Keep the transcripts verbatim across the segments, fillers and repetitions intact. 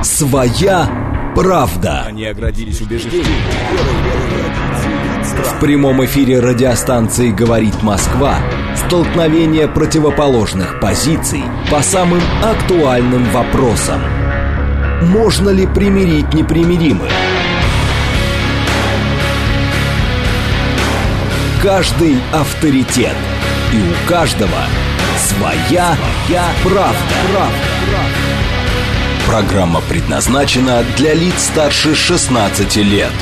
Своя правда. Они оградились убеждением. В прямом эфире радиостанции «Говорит Москва» столкновение противоположных позиций по самым актуальным вопросам. Можно ли примирить непримиримых? Каждый авторитет. И у каждого своя, своя правда. правда. Программа предназначена для лиц старше шестнадцати лет.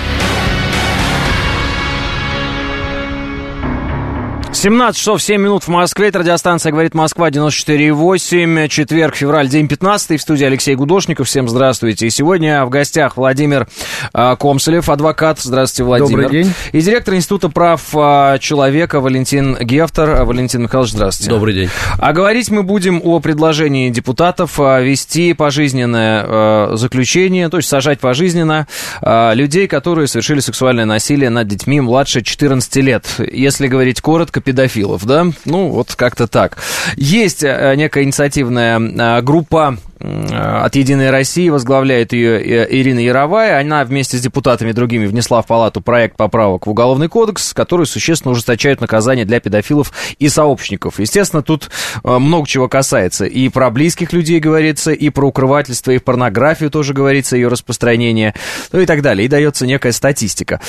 семнадцать часов семь минут в Москве. Это радиостанция «Говорит Москва», девяносто четыре и восемь. Четверг, февраль, день пятнадцатый. В студии Алексей Гудошников. Всем здравствуйте. И сегодня в гостях Владимир а, Комсолев, адвокат. Здравствуйте, Владимир. Добрый день. И директор Института прав а, человека Валентин Гефтер. Валентин Михайлович, здравствуйте. Добрый день. А говорить мы будем о предложении депутатов а, вести пожизненное а, заключение, то есть сажать пожизненно а, людей, которые совершили сексуальное насилие над детьми младше четырнадцати лет. Если говорить коротко, педофилов, да? Ну, вот как-то так. Есть некая инициативная группа от «Единой России», возглавляет ее Ирина Яровая. Она вместе с депутатами другими внесла в Палату проект поправок в Уголовный кодекс, который существенно ужесточает наказание для педофилов и сообщников. Естественно, тут много чего касается. И про близких людей говорится, и про укрывательство, и порнографию тоже говорится, ее распространение, ну и так далее. И дается некая статистика.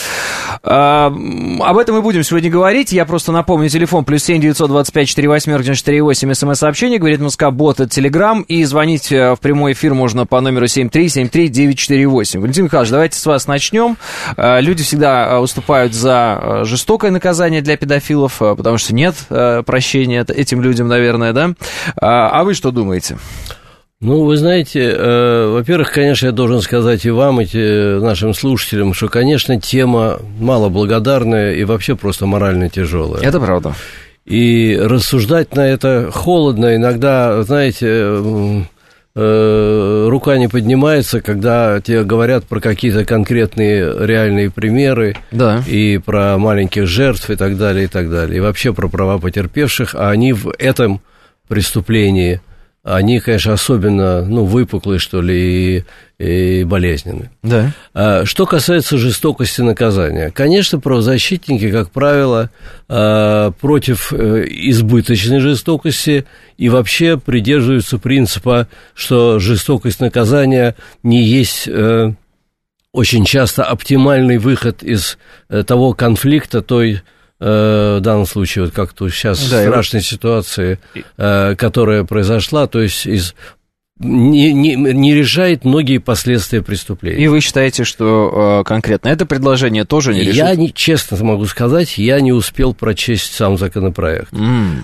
Об этом мы будем сегодня говорить. Я просто напомню, телефон плюс семь девятьсот двадцать пять сорок восемь девяносто четыре восемь, смс-сообщение, говорит Москва, бот, это Телеграм, и звонить в прямой эфир можно по номеру семь три семь три девять четыре восемь. Валентин Михайлович, давайте с вас начнем. Люди всегда выступают за жестокое наказание для педофилов, потому что нет прощения этим людям, наверное, да? А вы что думаете? Ну, вы знаете, э, во-первых, конечно, я должен сказать и вам, и нашим слушателям, что, конечно, тема малоблагодарная и вообще просто морально тяжелая. Это правда. И рассуждать на это холодно, иногда, знаете, э, рука не поднимается, когда тебе говорят про какие-то конкретные реальные примеры, да, и про маленьких жертв и так далее, и так далее, и вообще про права потерпевших, а они в этом преступлении... Они, конечно, особенно, ну, выпуклые, что ли, и, и болезненные. Да. А, что касается жестокости наказания. Конечно, правозащитники, как правило, а, против избыточной жестокости и вообще придерживаются принципа, что жестокость наказания не есть... А, очень часто оптимальный выход из а, того конфликта, той... в данном случае, вот как-то сейчас да, страшной ситуации, которая произошла, то есть из, не, не, не решает многие последствия преступления. И вы считаете, что конкретно это предложение тоже не решит? Я, не, честно могу сказать, я не успел прочесть сам законопроект. Mm.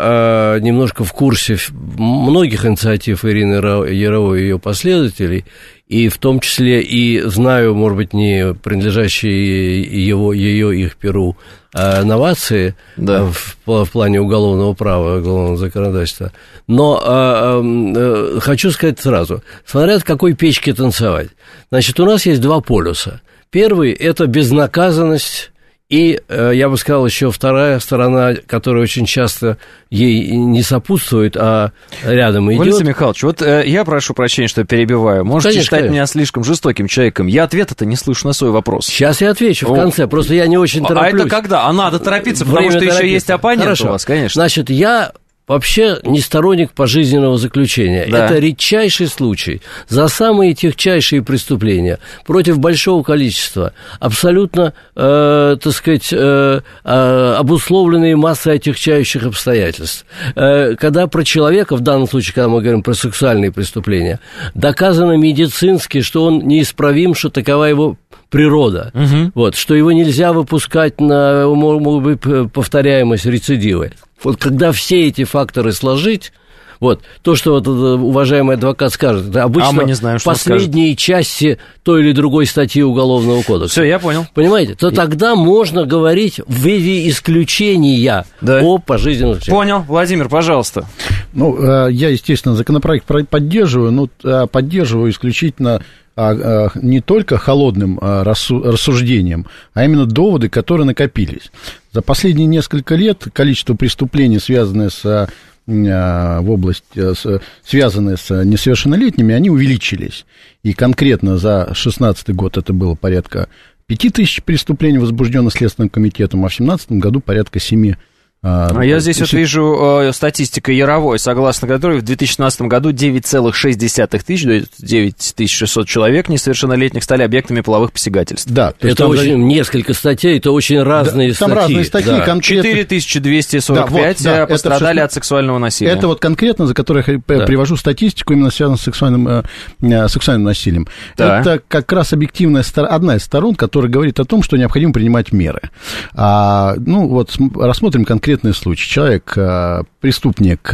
Я э, немножко в курсе многих инициатив Ирины Яровой и ее последователей, и в том числе и знаю, может быть, не принадлежащие его, ее, их перу, а новации, да, в, в плане уголовного права, уголовного законодательства. Но а, а, хочу сказать сразу, смотря от какой печки танцевать. Значит, у нас есть два полюса. Первый – это безнаказанность. И, я бы сказал, еще вторая сторона, которая очень часто ей не сопутствует, а рядом идет. Валентин Михайлович, вот э, я прошу прощения, что перебиваю. Можете конечно, считать конечно. меня слишком жестоким человеком. Я ответа-то не слышу на свой вопрос. Сейчас я отвечу в конце, просто я не очень тороплюсь. А это когда? А надо торопиться, потому Время что торопиться. еще есть оппонент Хорошо. у вас, конечно. Значит, я... Вообще не сторонник пожизненного заключения. Да. Это редчайший случай. За самые техчайшие преступления против большого количества, абсолютно, э, так сказать, э, э, обусловленные массой отягчающих обстоятельств. Э, когда про человека, в данном случае, когда мы говорим про сексуальные преступления, доказано медицински, что он неисправим, что такова его природа, угу. вот, что его нельзя выпускать на, могут быть, повторяемость, рецидивы. Вот когда все эти факторы сложить, вот, то, что вот уважаемый адвокат скажет, это обычно а мы не знаем, что последние части той или другой статьи Уголовного кодекса. Все, я понял. Понимаете? То тогда можно говорить в виде исключения да. о пожизненном заключении. Понял. Владимир, пожалуйста. Ну, я, естественно, законопроект поддерживаю, но поддерживаю исключительно не только холодным рассуждением, а именно доводы, которые накопились. За последние несколько лет количество преступлений, связанное с в область, связанные с несовершеннолетними, они увеличились. И конкретно за шестнадцатый год это было порядка пяти тысяч преступлений, возбужденных Следственным комитетом, а в семнадцатом году порядка семи. А я здесь вот вижу э, статистика Яровой, согласно которой в две тысячи семнадцатом году девять целых шесть десятых тысяч, девять тысяч шестьсот человек несовершеннолетних стали объектами половых посягательств. Да, это очень за... несколько статей, это очень разные да, статьи. Там разные статьи. Да. Конкретно... четыре тысячи двести сорок пять да, вот, да, пострадали от сексуального насилия. Это вот конкретно, за которых я да. привожу статистику, именно связанную с сексуальным, э, сексуальным насилием. Да. Это как раз объективная сторона, одна из сторон, которая говорит о том, что необходимо принимать меры. А, ну вот рассмотрим конкретно конкретный случай. Человек, преступник,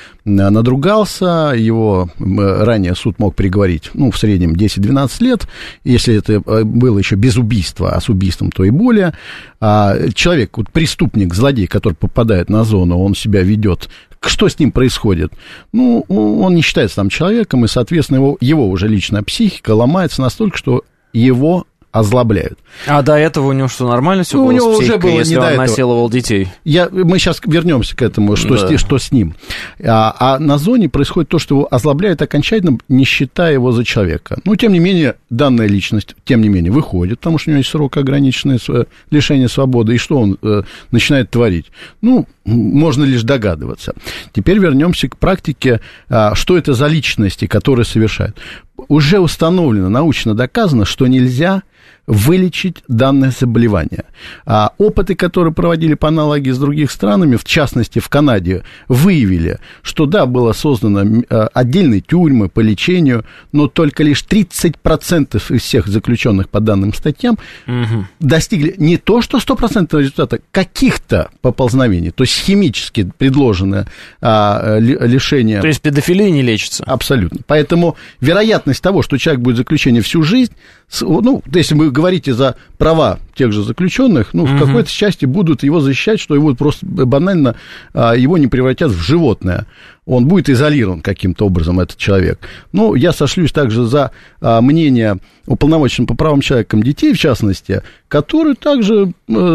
надругался, его ранее суд мог приговорить, ну, в среднем десять-двенадцать лет, если это было еще без убийства, а с убийством, то и более. Человек, вот преступник, злодей, который попадает на зону, он себя ведет, что с ним происходит? Ну, он не считается там человеком, и, соответственно, его, его уже личная психика ломается настолько, что его озлобляют. А до этого у него что, нормально все ну, было у него с психикой, уже было если не он до этого. насиловал детей? Я, мы сейчас вернемся к этому, что, да. с, что с ним. А, а на зоне происходит то, что его озлобляют окончательно, не считая его за человека. Ну, тем не менее, данная личность, тем не менее, выходит, потому что у него есть срок ограниченный лишения свободы, и что он э, начинает творить? Ну, можно лишь догадываться. Теперь вернемся к практике, а, что это за личности, которые совершают. Уже установлено, научно доказано, что нельзя вылечить данное заболевание. А опыты, которые проводили по аналогии с другими странами, в частности, в Канаде, выявили, что, да, было создано отдельные тюрьмы по лечению, но только лишь тридцать процентов из всех заключенных по данным статьям угу. достигли не то, что сто процентов результата, каких-то поползновений, то есть химически предложенное а, лишение. То есть педофилия не лечится? Абсолютно. Поэтому вероятность того, что человек будет в заключении всю жизнь, ну, если вы говорите за права тех же заключенных, ну, в какой-то части будут его защищать, что его просто банально, его не превратят в животное. Он будет изолирован каким-то образом, этот человек. Ну, я сошлюсь также за мнение уполномоченного по правам человека детей, в частности, который также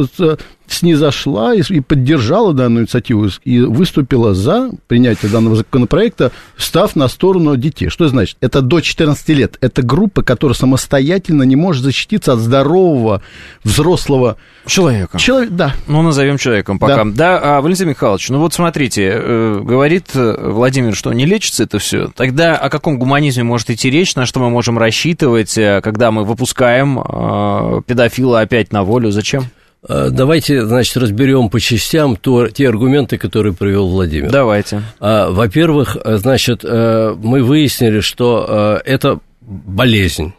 снизошла и поддержала данную инициативу и выступила за принятие данного законопроекта, став на сторону детей. Что это значит? Это до четырнадцати лет. Это группа, которая самостоятельно не может защититься от здорового взрослого человека. Человек, да. Ну, назовем человеком пока. Да, да, а, Валентин Михайлович, ну вот смотрите, э, говорит Владимир, что не лечится это все. Тогда о каком гуманизме может идти речь, на что мы можем рассчитывать, когда мы выпускаем э, педофила опять на волю? Зачем? Давайте, значит, разберем по частям то, те аргументы, которые привел Владимир. Давайте. Во-первых, значит, мы выяснили, что это болезнь,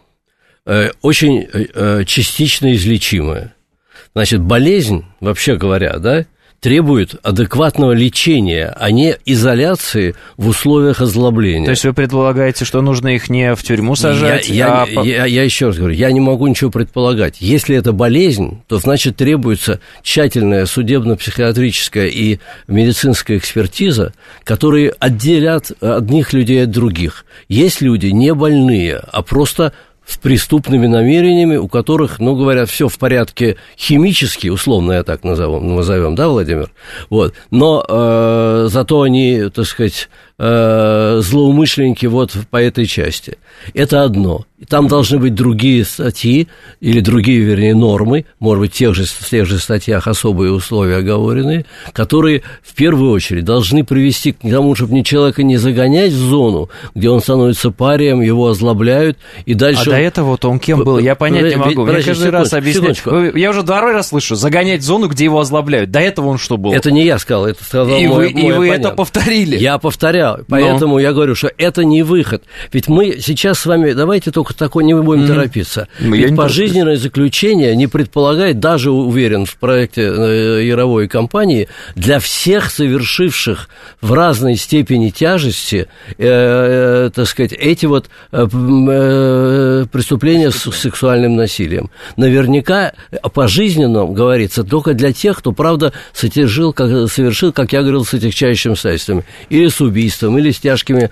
очень частично излечимая. Значит, болезнь, вообще говоря, да, требует адекватного лечения, а не изоляции в условиях озлобления. То есть вы предполагаете, что нужно их не в тюрьму сажать? Я, я, а... я, я еще раз говорю, я не могу ничего предполагать. Если это болезнь, то значит требуется тщательная судебно-психиатрическая и медицинская экспертиза, которые отделят одних людей от других. Есть люди не больные, а просто с преступными намерениями, у которых, ну, говорят, все в порядке химически, условно я так назовем, назовем, да, Владимир? Вот. Но э, зато они, так сказать, э, злоумышленники вот по этой части. Это одно. Там должны быть другие статьи, или другие, вернее, нормы, может быть, в тех же, в тех же статьях особые условия оговоренные, которые в первую очередь должны привести к тому, чтобы ни человека не загонять в зону, где он становится парием, его озлобляют, и дальше... А до этого вот он кем был? Я понять не могу. Мне каждый раз объясняют. Я уже второй раз слышу, загонять в зону, где его озлобляют. До этого он что был? Это не я сказал, это сказал и мой, вы, мой И вы оппонент. это повторили. Я повторял, поэтому Но. я говорю, что это не выход. Ведь мы сейчас с вами, давайте только такой не будем mm-hmm. торопиться. Ну, Ведь пожизненное заключение не предполагает, даже уверен в проекте Яровой компании, для всех совершивших в разной степени тяжести, э, э, так сказать, эти вот э, э, преступления с сексуальным насилием. Наверняка пожизненном говорится только для тех, кто, правда, совершил, как, совершил, как я говорил, с отягчающим средством, или с убийством, убийством или с тяжкими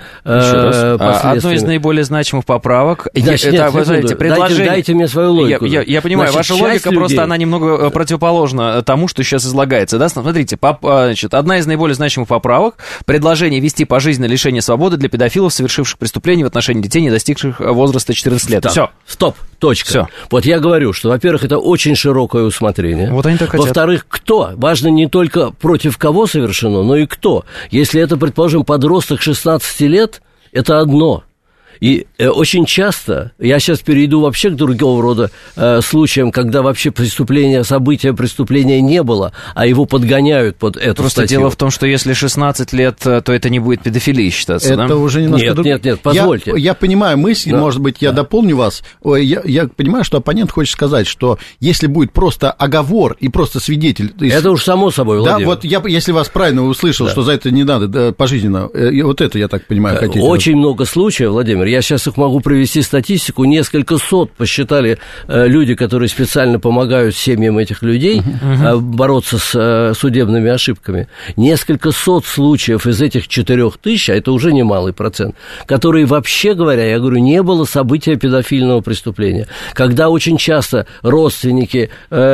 э, последствиями. Одно из наиболее значимых поправок. Значит, это, нет, вы знаете, предложение... дайте, дайте мне свою логику. Я, я, я понимаю, Значит, ваша логика людей... просто она немного противоположна тому, что сейчас излагается. Да? Смотрите, поп, значит, одна из наиболее значимых поправок — предложение ввести пожизненное лишение свободы для педофилов, совершивших преступления в отношении детей, не достигших возраста четырнадцать лет. Стоп, Все. Стоп, точка. Все. Вот я говорю, что, во-первых, это очень широкое усмотрение. Вот они так хотят. Во-вторых, кто? Важно не только против кого совершено, но и кто. Если это, предположим, подросток шестнадцати лет, это одно. И э, очень часто, я сейчас перейду вообще к другого рода э, случаям, когда вообще преступления, события преступления не было, а его подгоняют под эту Просто статью. дело в том, что если шестнадцать лет, то это не будет педофилией считаться, это да? уже немножко... Нет, друг... нет, нет, позвольте. Я, я понимаю мысль, да. может быть, я да. дополню вас. Ой, я, я понимаю, что оппонент хочет сказать, что если будет просто оговор и просто свидетель... Это уж само собой, Владимир. Да, вот я, если вас правильно услышал, да. что за это не надо да, пожизненно, вот это, я так понимаю, хотите... Очень много случаев, Владимир, я сейчас их могу привести статистику, несколько сот посчитали э, люди, которые специально помогают семьям этих людей uh-huh. э, бороться с э, судебными ошибками. Несколько сот случаев из этих четырех тысяч, а это уже немалый процент, которые, вообще говоря, я говорю, не было события педофильного преступления. Когда очень часто родственники,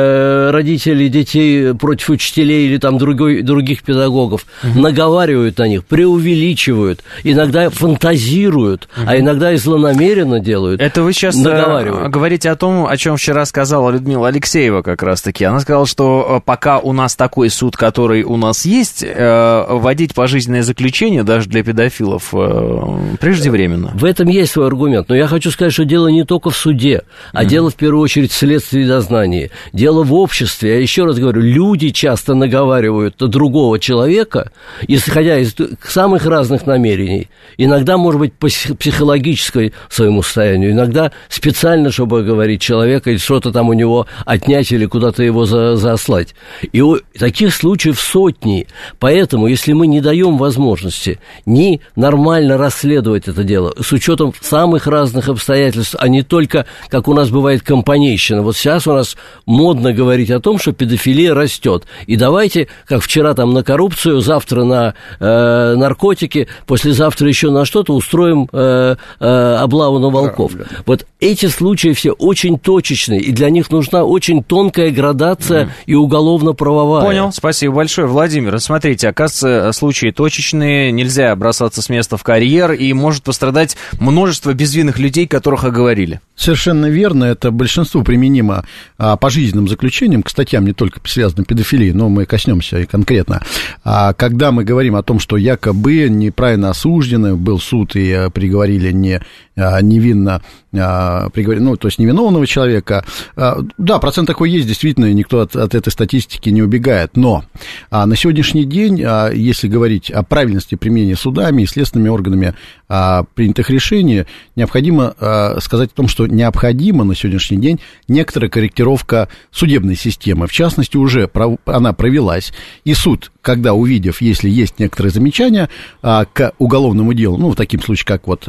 э, родители детей против учителей или там другой, других педагогов uh-huh. наговаривают на них, преувеличивают, иногда фантазируют, uh-huh. а иногда и злонамеренно делают. Это вы сейчас говорите о том, о чем вчера сказала Людмила Алексеева как раз-таки. Она сказала, что пока у нас такой суд, который у нас есть, вводить пожизненное заключение даже для педофилов преждевременно. В этом есть свой аргумент. Но я хочу сказать, что дело не только в суде, а mm-hmm. дело в первую очередь в следствии и дознании. Дело в обществе. Я еще раз говорю, люди часто наговаривают на другого человека, исходя из самых разных намерений. Иногда, может быть, по психологической своему состоянию, иногда специально, чтобы оговорить человека, или что-то там у него отнять, или куда-то его за, заслать. И у, таких случаев сотни. Поэтому, если мы не даем возможности ни нормально расследовать это дело, с учетом самых разных обстоятельств, а не только, как у нас бывает, компанейщина. Вот сейчас у нас модно говорить о том, что педофилия растет. И давайте, как вчера там на коррупцию, завтра на э, наркотики, послезавтра еще на что-то устроим э, э, облаву на волков. Вот эти случаи все очень точечные, и для них нужна очень тонкая градация mm. и уголовно-правовая. Понял, спасибо большое, Владимир. Смотрите, оказывается, случаи точечные, нельзя бросаться с места в карьер, и может пострадать множество безвинных людей, которых оговорили. Совершенно верно, это большинству применимо а, пожизненным заключением к статьям, не только связанным с педофилией, но мы коснемся и конкретно. А, когда мы говорим о том, что якобы неправильно осужденный, был суд и а, приговорили не, а, невинно, а, приговорили, ну, то есть невиновного человека, а, да, процент такой есть, действительно, и никто от, от этой статистики не убегает, но а, на сегодняшний день, а, если говорить о правильности применения судами и следственными органами а, принятых решений, необходимо а, сказать о том, что необходима на сегодняшний день некоторая корректировка судебной системы. В частности, уже она провелась, и суд, когда увидев, если есть некоторые замечания к уголовному делу, ну, в таким случаях, как вот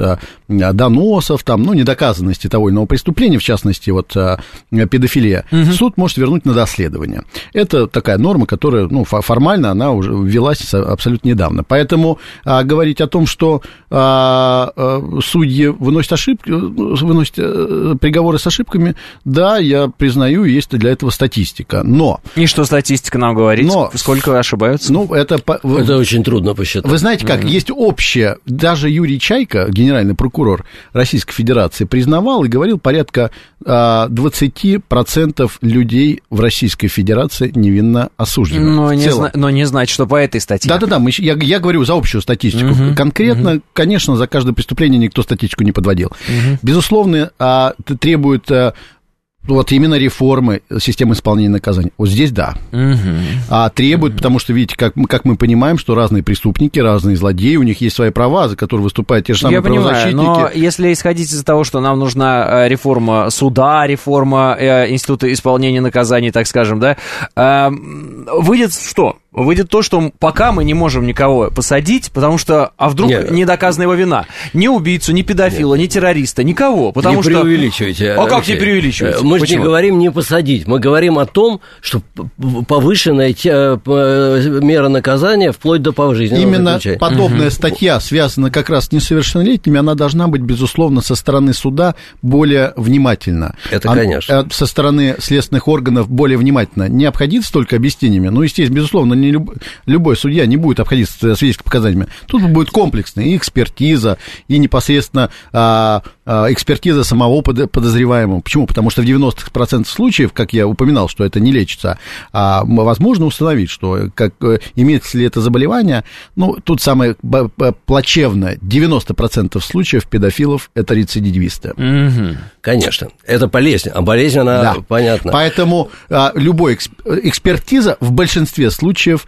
доносов, там, ну, недоказанности того или иного преступления, в частности, вот педофилия, угу. суд может вернуть на доследование. Это такая норма, которая, ну, формально она уже ввелась абсолютно недавно. Поэтому а, говорить о том, что а, а, судьи выносят ошибки, выносят приговоры с ошибками, да, я признаю, есть для этого статистика, но... И что статистика нам говорит? Но, сколько ошибаются? Ну, это... Это очень трудно посчитать. Вы знаете как, mm-hmm. есть общее, даже Юрий Чайка, генеральный прокурор Российской Федерации, признавал и говорил, порядка двадцать процентов людей в Российской Федерации невинно осуждены. Но не, зна- но не значит, что по этой статье. Да-да-да, мы, я, я говорю за общую статистику. Mm-hmm. Конкретно, mm-hmm. конечно, за каждое преступление никто статистику не подводил. Mm-hmm. Безусловно, а, требует а, вот именно реформы системы исполнения наказаний. Вот здесь да. Uh-huh. А требует, uh-huh. потому что, видите, как, как мы понимаем, что разные преступники, разные злодеи, у них есть свои права, за которые выступают те же самые Я правозащитники. Понимаю, но если исходить из того, что нам нужна реформа суда, реформа э, института исполнения наказаний, так скажем, да, э, выйдет что? выйдет то, что пока мы не можем никого посадить, потому что, а вдруг Нет. не доказана его вина. Ни убийцу, ни педофила, Нет. ни террориста, никого. Потому не что... преувеличивайте. А как не преувеличивать? Мы Почему? же не говорим не посадить, мы говорим о том, что повышенная мера наказания вплоть до пожизненного Именно заключения. подобная угу. статья связана как раз с несовершеннолетними, она должна быть, безусловно, со стороны суда более внимательна. Это, а, конечно. Со стороны следственных органов более внимательно. Не обходиться только объяснениями, ну, естественно, безусловно, не люб... любой судья не будет обходиться свидетельскими показаниями. Тут будет комплексная и экспертиза, и непосредственно а, а, экспертиза самого подозреваемого. Почему? Потому что в девяноста процентах случаев, как я упоминал, что это не лечится, а, возможно установить, что как, имеется ли это заболевание. Ну, тут самое плачевное. девяносто процентов случаев педофилов – это рецидивисты. Mm-hmm. Конечно. Это болезнь. А болезнь, она да. понятна. Поэтому а, любой эксп... экспертиза в большинстве случаев,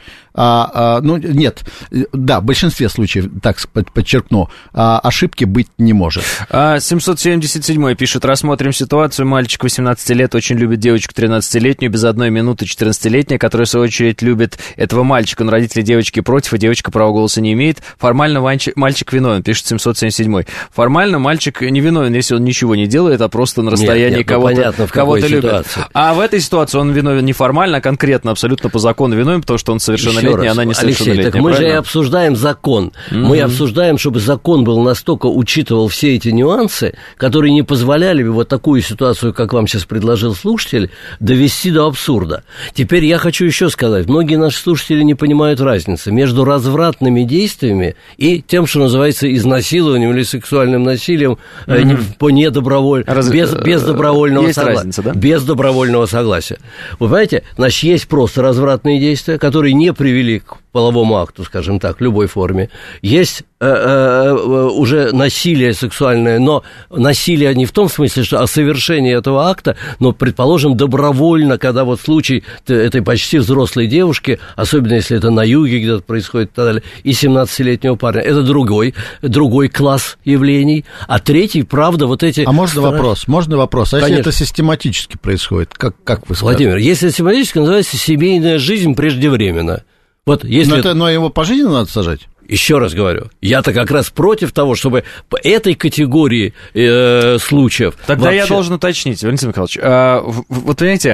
а, а, ну, нет, да, в большинстве случаев, так подчеркну, а, ошибки быть не может. семьсот семьдесят седьмой пишет: рассмотрим ситуацию. Мальчик восемнадцати лет очень любит девочку тринадцатилетнюю, без одной минуты четырнадцатилетняя, которая, в свою очередь, любит этого мальчика, но родители девочки против, и девочка права голоса не имеет. Формально мальчик виновен, пишет семьсот семьдесят седьмой. Формально мальчик не виновен, если он ничего не делает, а просто на расстоянии нет, нет, кого-то, понятно, кого-то любит. А в этой ситуации он виновен не формально, а конкретно, абсолютно по закону виновен, потому что он совершеннолетний, а она несовершеннолетняя. Алексей, так мы правильно? же и обсуждаем закон. Mm-hmm. Мы обсуждаем, чтобы закон был настолько учитывал все эти нюансы, которые не позволяли бы вот такую ситуацию, как вам сейчас предложил слушатель, довести до абсурда. Теперь я хочу еще сказать, многие наши слушатели не понимают разницы между развратными действиями и тем, что называется изнасилованием или сексуальным насилием mm-hmm. по недобровольному, Раз... без, без добровольного есть согласия. Разница, да? Без добровольного согласия. Вы понимаете, значит, есть просто развратные действия, которые не привели к половому акту, скажем так, в любой форме. Есть э, э, уже насилие сексуальное, но насилие не в том смысле, что о совершении этого акта, но, предположим, добровольно, когда вот случай этой почти взрослой девушки, особенно если это на юге где-то происходит и так далее, и семнадцатилетнего парня, это другой, другой класс явлений. А третий, правда, вот эти... А можно стран... вопрос? Можно вопрос? А Конечно. если это систематически происходит, как, как вы скажете? Владимир, если систематически, называется семейная жизнь преждевременно. Вот если... но, это, но его пожизненно надо сажать? Еще раз говорю, я-то как раз против того, чтобы по этой категории э, случаев... Тогда вообще... я должен уточнить, Валентин Михайлович, а, вот понимаете...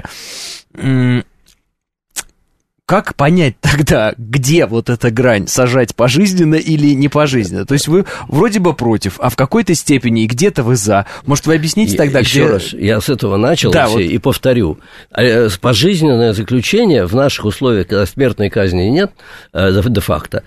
Как понять тогда, где вот эта грань, сажать пожизненно или не пожизненно? То есть вы вроде бы против, а в какой-то степени и где-то вы за. Может, вы объясните тогда, Еще где... раз, я с этого начал, да, Алексей, вот... и повторю. Пожизненное заключение в наших условиях, когда смертной казни нет, де-факто,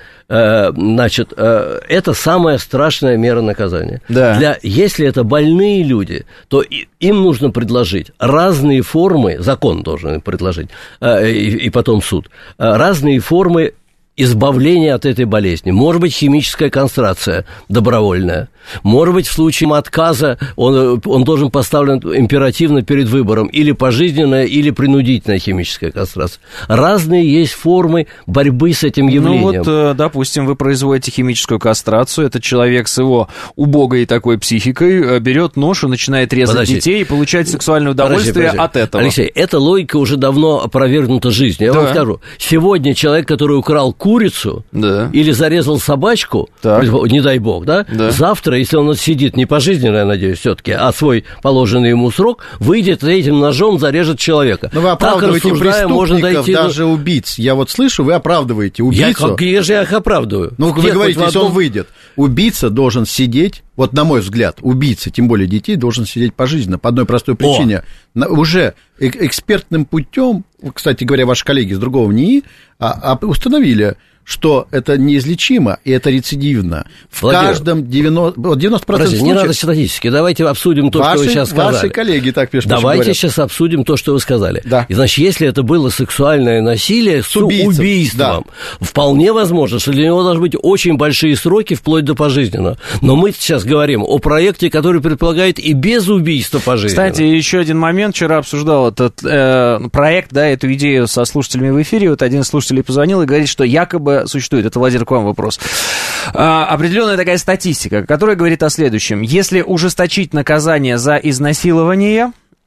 значит, это самая страшная мера наказания. Да. Для, если это больные люди, то им нужно предложить разные формы, закон должен предложить, и, и потом суд, разные формы избавления от этой болезни. Может быть, химическая кастрация добровольная. Может быть, в случае отказа он, он должен поставлен императивно перед выбором или пожизненная, или принудительная химическая кастрация. Разные есть формы борьбы с этим явлением. Ну вот, допустим, вы производите химическую кастрацию, этот человек с его убогой такой психикой берет нож и начинает резать Подождите. детей и получать сексуальное удовольствие Подожди, подожди. от этого. Алексей, эта логика уже давно опровергнута жизнью. Я да. вам скажу, сегодня человек, который украл курицу да. или зарезал собачку, так. не дай бог, да, да. завтра, если он сидит не пожизненно, я надеюсь, все-таки, а свой положенный ему срок, выйдет этим ножом, зарежет человека. Но вы оправдываете так, преступников, можно дойти даже до... убийц. Я вот слышу, вы оправдываете убийцу. Я, я же их оправдываю. Ну, вы говорите, если он выйдет, убийца должен сидеть, вот на мой взгляд, убийца, тем более детей, должен сидеть пожизненно по одной простой причине. На, уже экспертным путем, кстати говоря, ваши коллеги из другого НИИ а, а установили, что это неизлечимо, и это рецидивно. В Владимир, каждом девяносто процентов Подожди, случаев... не надо статистики, давайте обсудим то, ваши, что вы сейчас сказали. Ваши коллеги так пишут. Давайте говорят. Сейчас обсудим то, что вы сказали. Да. И, значит, если это было сексуальное насилие с, с убийством, да. вполне возможно, что для него должны быть очень большие сроки, вплоть до пожизненного. Но мы сейчас говорим о проекте, который предполагает и без убийства пожизненно. Кстати, еще один момент. Вчера обсуждал этот э, проект, да, эту идею со слушателями в эфире. Вот один из слушателей позвонил и говорит, что якобы существует, это, Владимир, к вам вопрос, а, определенная такая статистика, которая говорит о следующем. Если ужесточить наказание за изнасилование,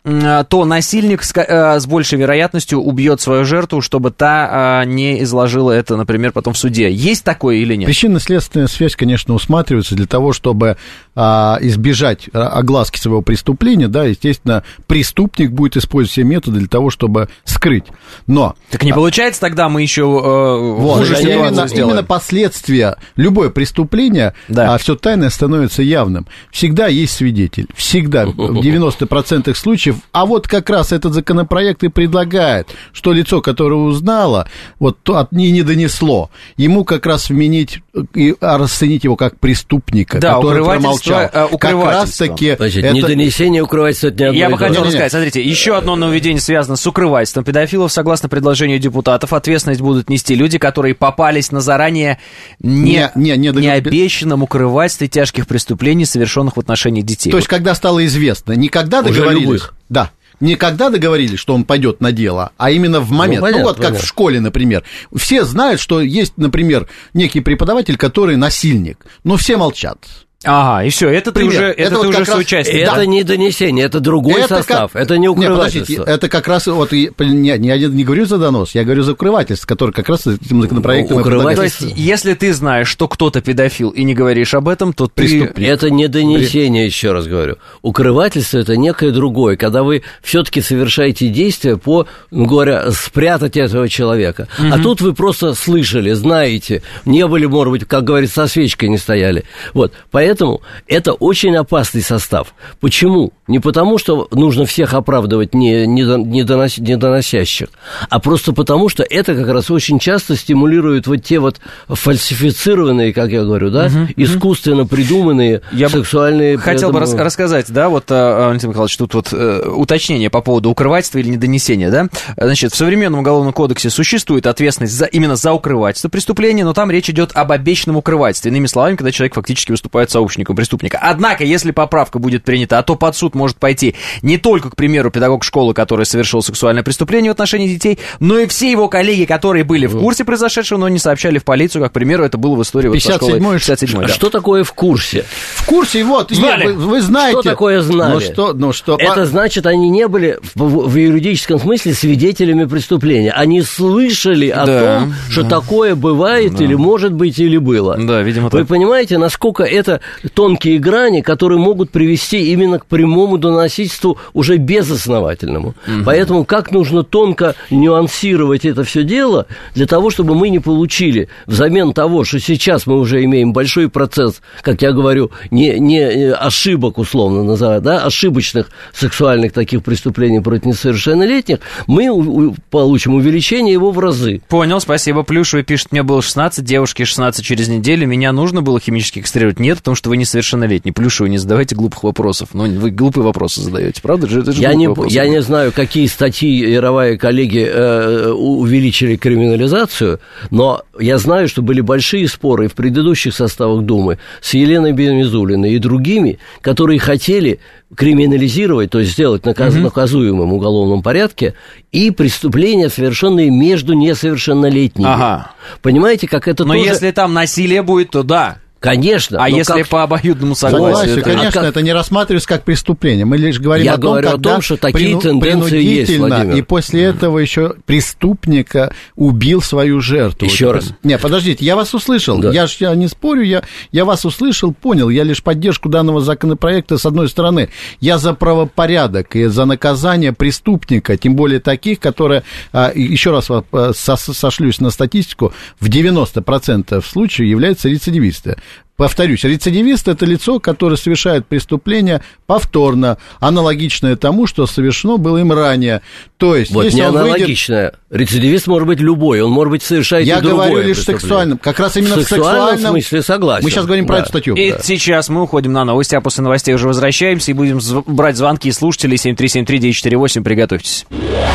то насильник с большей вероятностью убьет свою жертву, чтобы та не изложила это, например, потом в суде. Есть такое или нет? Причинно-следственная связь, конечно, усматривается для того, чтобы а, избежать огласки своего преступления, да, естественно, преступник будет использовать все методы для того, чтобы скрыть. Но... Так не получается, тогда мы еще э, вот, хуже ситуацию именно, сделаем. Именно последствия, любое преступление, да. а, все тайное становится явным. Всегда есть свидетель, всегда, в девяноста процентах случаев. А вот как раз этот законопроект и предлагает, что лицо, которое узнало, вот то от ней не донесло, ему как раз вменить и расценить его как преступника, да, который промолчал. Э, как раз таки Значит, это... недонесение, укрывательство, это не одно Я и бы то хотел же. сказать, смотрите, еще одно нововведение связано с укрывательством педофилов. Согласно предложению депутатов, ответственность будут нести люди, которые попались на заранее не, не, не, не, не обещанном укрывательстве тяжких преступлений, совершенных в отношении детей. То есть, когда стало известно, не когда договорились... Да. Не когда договорились, что он пойдет на дело, а именно в момент. Ну, понятно, ну вот как понятно. В школе, например. Все знают, что есть, например, некий преподаватель, который насильник, но все молчат. Ага, и все, это ты уже, это это ты вот уже соучастник. Это да. не донесение, это другой это состав, как... это не укрывательство. Нет, подождите, это как раз, вот, не, я не говорю за донос, я говорю за укрывательство, который как раз этим законопроектом... Укрывательство. То есть, если ты знаешь, что кто-то педофил, и не говоришь об этом, то ты... Это не донесение, еще раз говорю. Укрывательство – это некое другое, когда вы все-таки совершаете действия по, ну, говоря, спрятать этого человека. Угу. А тут вы просто слышали, знаете, не были, может быть, как говорится, со свечкой не стояли. Вот, поэтому Поэтому это очень опасный состав. Почему? Не потому, что нужно всех оправдывать не, не, не, донос, не доносящих, а просто потому, что это как раз очень часто стимулирует вот те вот фальсифицированные, как я говорю, да, угу, искусственно придуманные я сексуальные... Хотел бы рас- рассказать, да, вот, Валентин Михайлович, тут вот э, уточнение по поводу укрывательства или недонесения, да. Значит, в современном уголовном кодексе существует ответственность за, именно за укрывательство преступления, но там речь идет об обещанном укрывательстве. Иными словами, когда человек фактически выступает сообщником преступника. Однако, если поправка будет принята, то под суд может пойти не только, к примеру, педагог школы, который совершил сексуальное преступление в отношении детей, но и все его коллеги, которые были в курсе произошедшего, но не сообщали в полицию, как, к примеру, это было в истории вот со школой пятьдесят седьмой. Да. Что такое в курсе? В курсе, вот, знали. Вы, вы знаете. Что такое знали? Ну, что, ну, что... Это значит, они не были в, в юридическом смысле свидетелями преступления. Они слышали о да, том, что да. такое бывает да. или может быть, или было. Да, видимо, Вы так. понимаете, насколько это тонкие грани, которые могут привести именно к прямому доносительству уже безосновательному. Угу. Поэтому как нужно тонко нюансировать это все дело для того, чтобы мы не получили взамен того, что сейчас мы уже имеем большой процесс, как я говорю, не, не ошибок, условно называют, да, ошибочных сексуальных таких преступлений против несовершеннолетних, мы у, получим увеличение его в разы. Понял, спасибо. Плюшевый пишет, мне было шестнадцать, девушке шестнадцать через неделю, меня нужно было химически кастрировать? Нет, потому что вы несовершеннолетний. Плюшевый, не задавайте глупых вопросов. Ну, вы глупые вопросы задаете, правда? Это же я, не, я не знаю, какие статьи Яровая и коллеги э, увеличили криминализацию, но я знаю, что были большие споры в предыдущих составах Думы с Еленой Бенизулиной и другими, которые хотели криминализировать, то есть сделать наказ, mm-hmm. наказуемым в уголовном порядке и преступления, совершенные между несовершеннолетними. Ага. Понимаете, как это но тоже... если там насилие будет, то да. Конечно. А если как... по обоюдному согласию? Согласию, это... конечно, а как... это не рассматривается как преступление. Мы лишь говорим Я о том, говорю когда о том, что такие прину... тенденции есть, Владимир. И после этого еще преступника убил свою жертву. Еще вот, раз. Не, подождите, я вас услышал. Да. Я, ж, я не спорю, я, я вас услышал, понял. Я лишь поддержку данного законопроекта, с одной стороны. Я за правопорядок и за наказание преступника, тем более таких, которые, еще раз сошлюсь на статистику, в девяносто процентов случаев являются рецидивисты. Повторюсь, рецидивист – это лицо, которое совершает преступление повторно, аналогичное тому, что совершено было им ранее. То есть, вот если не он аналогичное. Выйдет... Рецидивист может быть любой, он может быть совершает Я и другое говорю лишь сексуальным. Как раз именно в сексуальном, в сексуальном смысле согласен. Мы сейчас говорим да. про эту статью. И да. сейчас мы уходим на новости, а после новостей уже возвращаемся и будем зв- брать звонки слушателей семь три семь три девять четыре восемь. Приготовьтесь.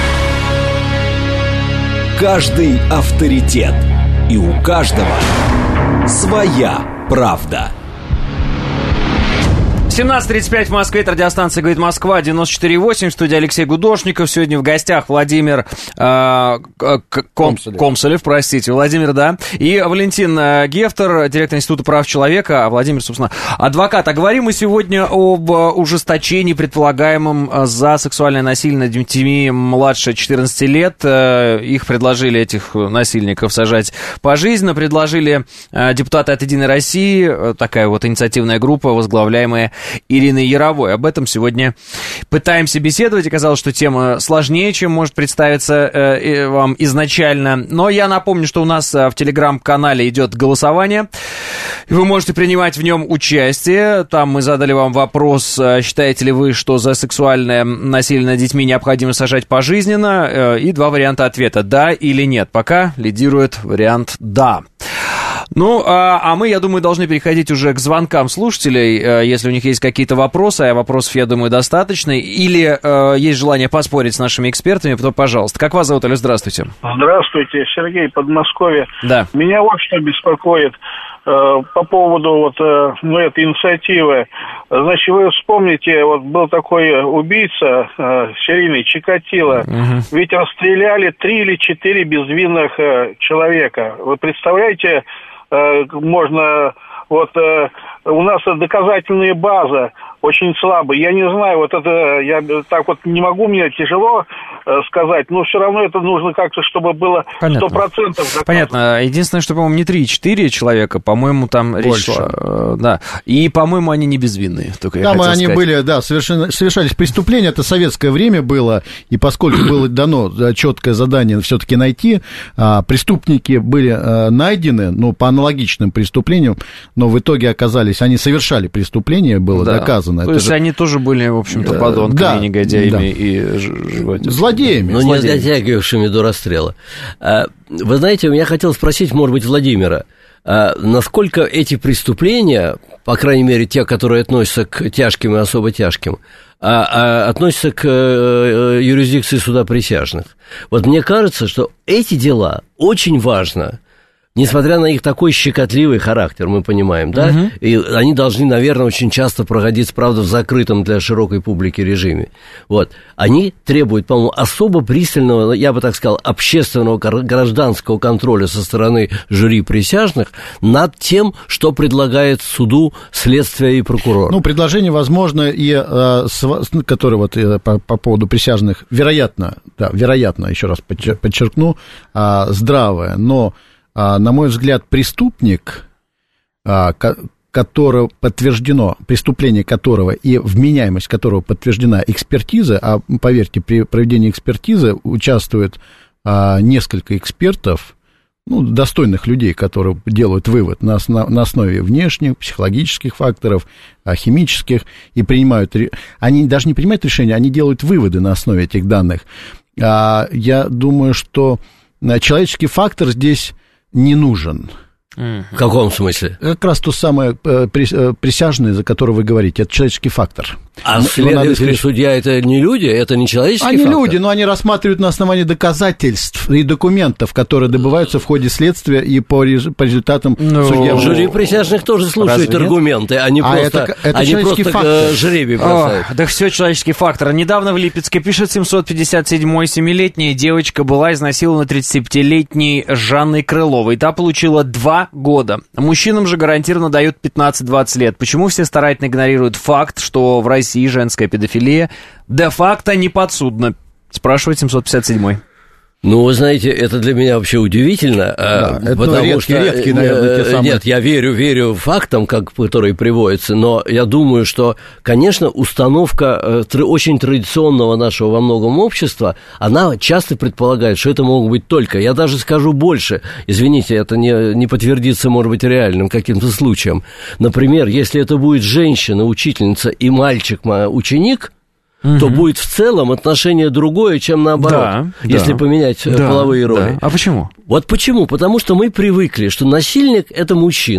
Каждый авторитет. И у каждого своя правда. семнадцать тридцать пять в Москве, это радиостанция «Говорит Москва», девяносто четыре восемь, в студии Алексей Гудошников. Сегодня в гостях Владимир э, Ком, Комсолев. Комсолев, простите, Владимир, да, и Валентин Гефтер, директор Института прав человека, а Владимир, собственно, адвокат. А говорим мы сегодня об ужесточении, предполагаемом за сексуальное насилие над детьми младше четырнадцати лет. Их предложили, этих насильников, сажать пожизненно, предложили депутаты от «Единой России», такая вот инициативная группа, возглавляемая Ириной Яровой. Об этом сегодня пытаемся беседовать. Оказалось, что тема сложнее, чем может представиться э, вам изначально. Но я напомню, что у нас в телеграм-канале идет голосование. Вы можете принимать в нем участие. Там мы задали вам вопрос, считаете ли вы, что за сексуальное насилие над детьми необходимо сажать пожизненно? И два варианта ответа: да или нет. Пока лидирует вариант «да». Ну, а, а мы, я думаю, должны переходить уже к звонкам слушателей, если у них есть какие-то вопросы, а вопросов, я думаю, достаточно, или э, есть желание поспорить с нашими экспертами, то, пожалуйста. Как вас зовут, Алло, здравствуйте. Здравствуйте, Сергей, Подмосковье. Да. Меня вот что беспокоит э, по поводу вот, э, ну, этой инициативы. Значит, вы вспомните, вот был такой убийца, э, серийный, Чикатило, угу. Ведь расстреляли три или четыре безвинных э, человека. Вы представляете, э, можно, вот э, у нас доказательная база очень слабая. Я не знаю, вот это, я так вот не могу, мне тяжело э, сказать, но все равно это нужно как-то, чтобы было сто процентов доказано. Понятно. Единственное, что, по-моему, не три-четыре человека, по-моему, там речь шла. Э, да. И, по-моему, они не безвинные. Только там они сказать. были, да, совершенно, совершались преступления, это советское время было, и поскольку было дано четкое задание все-таки найти, а, преступники были а, найдены, ну, по аналогичным преступлениям, но в итоге оказались, они совершали преступление, было да. доказано. То есть же... они тоже были, в общем-то, подонками, да, негодяями да. и животными. Злодеями. Но не дотягивавшими до расстрела. Вы знаете, я хотел спросить, может быть, Владимира, насколько эти преступления, по крайней мере, те, которые относятся к тяжким и особо тяжким, относятся к юрисдикции суда присяжных. Вот мне кажется, что эти дела очень важно, несмотря на их такой щекотливый характер, мы понимаем, да, угу. и они должны, наверное, очень часто проходить, правда, в закрытом для широкой публики режиме. Вот. Они требуют, по-моему, особо пристального, я бы так сказал, общественного гражданского контроля со стороны жюри присяжных над тем, что предлагает суду следствие и прокурор. Ну, предложение, возможно, и э, с, которое вот э, по, по поводу присяжных, вероятно, да, вероятно, еще раз подчеркну, э, здравое, но на мой взгляд, преступник, которого подтверждено, преступление которого и вменяемость которого подтверждена экспертизой, а, поверьте, при проведении экспертизы участвует несколько экспертов, ну, достойных людей, которые делают вывод на, основ, на основе внешних, психологических факторов, химических, и принимают, они даже не принимают решения, они делают выводы на основе этих данных. Я думаю, что человеческий фактор здесь не нужен. В каком смысле? Как раз то самое присяжное, за которое вы говорите, это человеческий фактор. А следователь и судья это не люди, это не человеческий они фактор? Они люди, но они рассматривают на основании доказательств и документов, которые добываются в ходе следствия и по, по результатам но... судья. Жюри присяжных тоже слушают аргументы, они а просто, это, это они просто жребий бросают. О, да все человеческий фактор. Недавно в Липецке, пишет семьсот пятьдесят седьмой, семилетняя девочка была изнасилована тридцатипятилетней Жанной Крыловой. Та получила два года. Мужчинам же гарантированно дают пятнадцать-двадцать лет. Почему все старательно игнорируют факт, что в России женская педофилия де-факто не подсудна? Спрашивает семьсот пятьдесят седьмой. Ну, вы знаете, это для меня вообще удивительно, да, это потому редкий, что... Редкий, наверное, те самые... Нет, я верю, верю фактам, как, которые приводятся, но я думаю, что, конечно, установка очень традиционного нашего во многом общества, она часто предполагает, что это могут быть только, я даже скажу больше, извините, это не, не подтвердится, может быть, реальным каким-то случаем. Например, если это будет женщина, учительница и мальчик-ученик, угу. то будет в целом отношение другое, чем наоборот, да, если да, поменять да, половые роли. Да. А почему? Вот почему? Потому что мы привыкли, что насильник – это мужчина,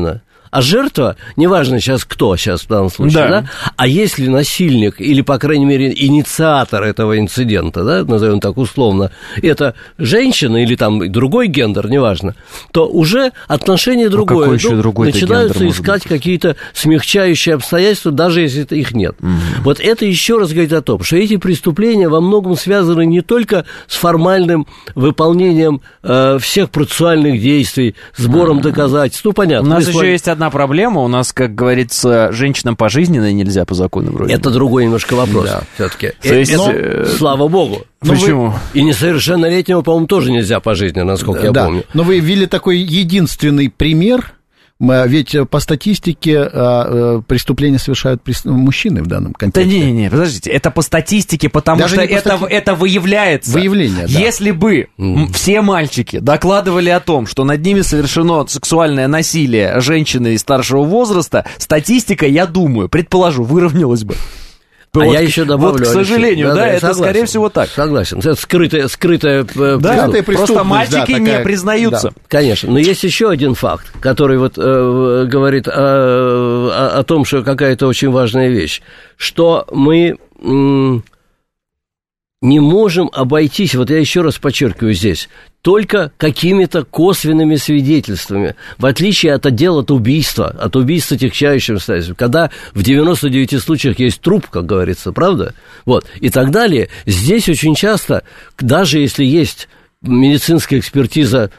А жертва, неважно сейчас кто сейчас в данном случае, да. Да, а если насильник или, по крайней мере, инициатор этого инцидента, да, назовем так условно, это женщина или там другой гендер, неважно, то уже отношение другое. Ну, ну, другой начинаются искать какие-то смягчающие обстоятельства, даже если их нет. Угу. Вот это еще раз говорит о том, что эти преступления во многом связаны не только с формальным выполнением э, всех процессуальных действий, сбором доказательств, ну, понятно. У нас еще есть одна проблема, у нас, как говорится, женщинам пожизненно нельзя по закону вроде. Это другой немножко вопрос, да. Все-таки. То есть, но, э... слава богу. Почему? Вы... И несовершеннолетнему, по-моему, тоже нельзя пожизненно, насколько я да. помню. Но вы ввели такой единственный пример. Ведь по статистике преступления совершают мужчины в данном контексте. Да не-не, подождите, это по статистике, потому Даже что это, стати... это выявляется. Выявление, да. Если бы mm. все мальчики докладывали о том, что над ними совершено сексуальное насилие женщины старшего возраста, статистика, я думаю, предположу, выровнялась бы. А вот, я еще добавлю, вот, к сожалению, да, да, да, это, согласен, скорее всего, так. Согласен, это скрытая, скрытая да, просто мальчики да, такая... не признаются. Да, конечно, но есть еще один факт, который вот э, говорит о, о, о том, что какая-то очень важная вещь, что мы м, не можем обойтись, вот я еще раз подчеркиваю здесь, только какими-то косвенными свидетельствами, в отличие от отдела от убийства, от убийства тягчающим обстоятельством, когда в девяноста девяти случаях есть труп, как говорится, правда? Вот, и так далее. Здесь очень часто, даже если есть медицинская экспертиза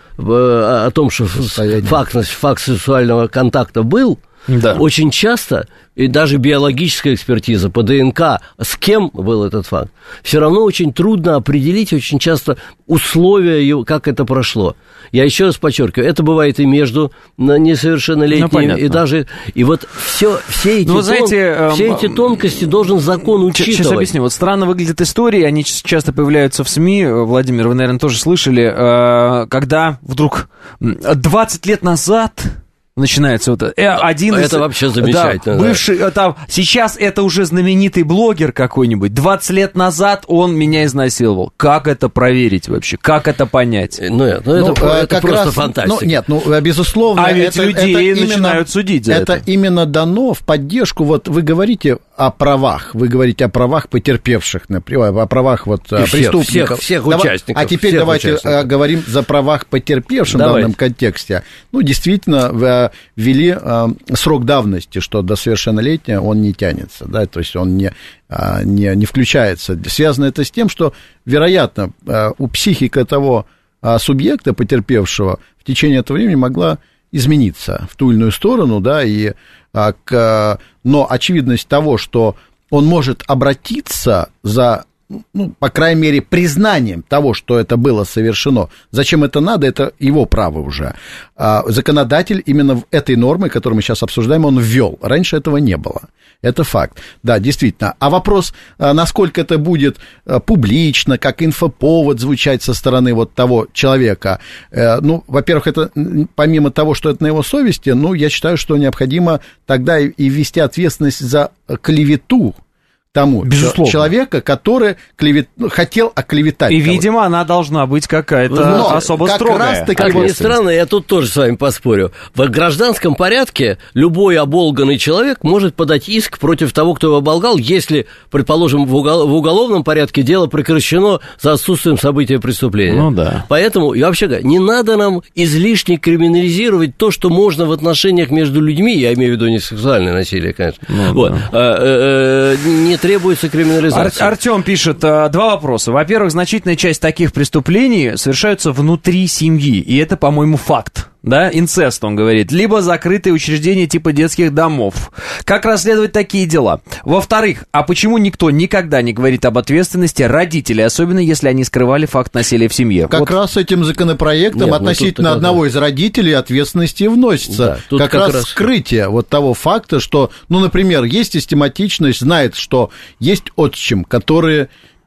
о том, что факт, факт сексуального контакта был, да. Очень часто, и даже биологическая экспертиза по ДНК, с кем был этот факт, все равно очень трудно определить очень часто условия, как это прошло. Я еще раз подчеркиваю, это бывает и между несовершеннолетними, ну, и даже, и вот все, все, эти, ну, тон, знаете, все эти тонкости должен закон учитывать. Сейчас объясню, вот странно выглядят истории, они часто появляются в СМИ, Владимир, вы, наверное, тоже слышали, когда вдруг двадцать лет назад... Начинается вот один это из... вообще замечательно. Да, бывший, да. Там, сейчас это уже знаменитый блогер какой-нибудь. двадцать лет назад он меня изнасиловал. Как это проверить вообще? Как это понять? Ну, это, ну, это, это как просто раз, фантастика. Ну, нет, ну, безусловно. А ведь это, людей это начинают именно, судить за это. Это именно дано в поддержку. Вот вы говорите о правах. Вы говорите о правах потерпевших, например, о правах вот, преступников. Всех, всех участников. А теперь всех давайте участников. говорим за правах потерпевших давайте. в данном контексте. Ну, действительно, в ввели э, срок давности, что до совершеннолетия он не тянется, да, то есть он не, э, не, не включается. Связано это с тем, что, вероятно, э, у психика того э, субъекта, потерпевшего, в течение этого времени могла измениться в ту или иную сторону, да, и, э, к, но очевидность того, что он может обратиться за... ну, по крайней мере, признанием того, что это было совершено. Зачем это надо, это его право уже. А законодатель именно в этой норме, которую мы сейчас обсуждаем, он ввел. Раньше этого не было. Это факт. Да, действительно. А вопрос, насколько это будет публично, как инфоповод звучать со стороны вот того человека. Ну, во-первых, это помимо того, что это на его совести, ну, я считаю, что необходимо тогда и ввести ответственность за клевету тому Безусловно. человека, который клевет... хотел оклеветать. И, кого-то. Видимо, она должна быть какая-то Но особо как строгая. Как ни странно, я тут тоже с вами поспорю. В гражданском порядке любой оболганный человек может подать иск против того, кто его оболгал, если, предположим, в, угол... в уголовном порядке дело прекращено за отсутствием события преступления. Ну да. Поэтому, и вообще говоря, не надо нам излишне криминализировать то, что можно в отношениях между людьми, я имею в виду не сексуальное насилие, конечно, ну, вот, да. а, а, а, не требуется криминализация. Ар- Артем пишет, два вопроса. Во-первых, значительная часть таких преступлений совершаются внутри семьи, и это, по-моему, факт. Да, инцест, он говорит, либо закрытые учреждения типа детских домов. Как расследовать такие дела? Во-вторых, а почему никто никогда не говорит об ответственности родителей, особенно если они скрывали факт насилия в семье? Как вот. раз этим законопроектом Нет, относительно одного из родителей ответственности вносится. Да, как, как раз, раз скрытие вот того факта, что, ну, например, есть систематичность, знает, что есть отчим, который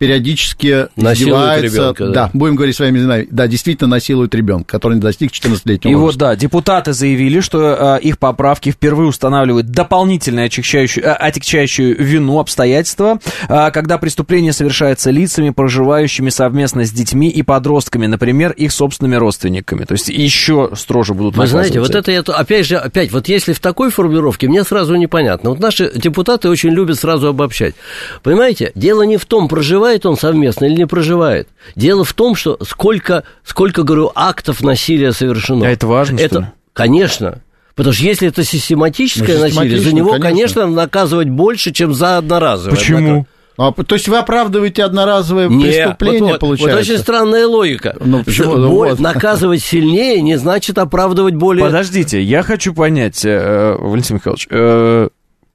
периодически насилует издевается. ребенка, да. да, будем говорить своими именами. Да, действительно насилует ребенка, который не достиг четырнадцатилетнего И возраста. вот, да, депутаты заявили, что э, их поправки впервые устанавливают дополнительную отягчающую, э, отягчающую вину обстоятельства, э, когда преступление совершается лицами, проживающими совместно с детьми и подростками, например, их собственными родственниками. То есть еще строже будут Вы наказывать. знаете, вот это, это, опять же, опять, вот если в такой формулировке, мне сразу непонятно. Вот наши депутаты очень любят сразу обобщать. Понимаете, дело не в том, проживает он совместно или не проживает. Дело в том, что сколько, сколько, говорю, актов насилия совершено. А это важно, это, что ли? Конечно. Потому что если это систематическое Ну, насилие, за него, конечно. конечно, наказывать больше, чем за одноразовое. Почему? А, то есть вы оправдываете одноразовое Нет, преступление, вот, вот, получается? Вот очень странная логика. Ну, почему? За- Вот. Наказывать сильнее не значит оправдывать более... Подождите, я хочу понять, э, Валентин Михайлович, э,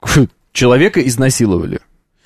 человека изнасиловали